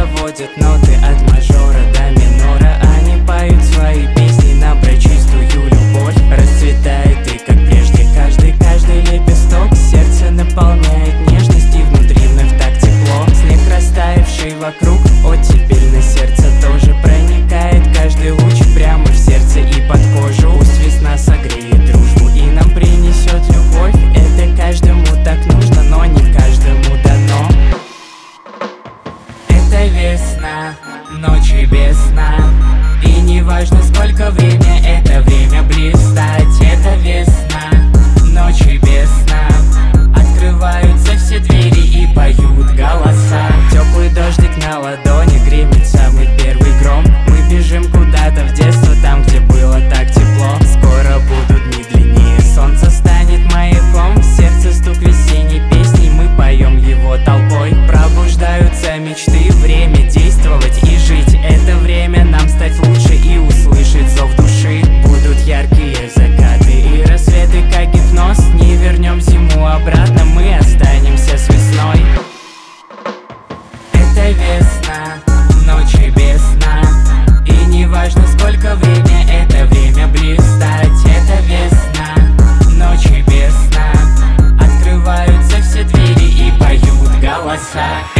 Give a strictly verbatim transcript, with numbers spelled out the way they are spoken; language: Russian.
доводят ноты от мажора до минора. Они поют свои песни, нам про чистую любовь. Расцветает и как прежде каждый, каждый лепесток сердце наполняет нежность, и внутри вновь так тепло. Снег, растаявший вокруг, оттепель на сердце тоже проникает. Каждый луч прямо в сердце и под кожу. Пусть весна согреет дружбу и нам принесет любовь. Это каждому так нужно, но не каждому дано. Это весна, ночи без сна, и не важно сколько время, это время блистать. Это весна, ночи без сна, открываются все двери и поют голоса. Теплый дождик на ладони гремит самый первый гром. Мы бежим куда-то в детство, там, где было так тепло. Скоро будут дни длиннее, солнце станет маяком. В сердце стук весенней песни, мы поем его толпой. Пробуждаются мечты, время действовать и жить. Это время нам стать лучше и услышать зов души. Будут яркие закаты и рассветы, как гипноз. Не вернем зиму обратно, мы останемся с весной. Это весна, ночи без сна, и не важно сколько время, это время блистать. Это весна, ночи без сна, открываются все двери и поют голоса.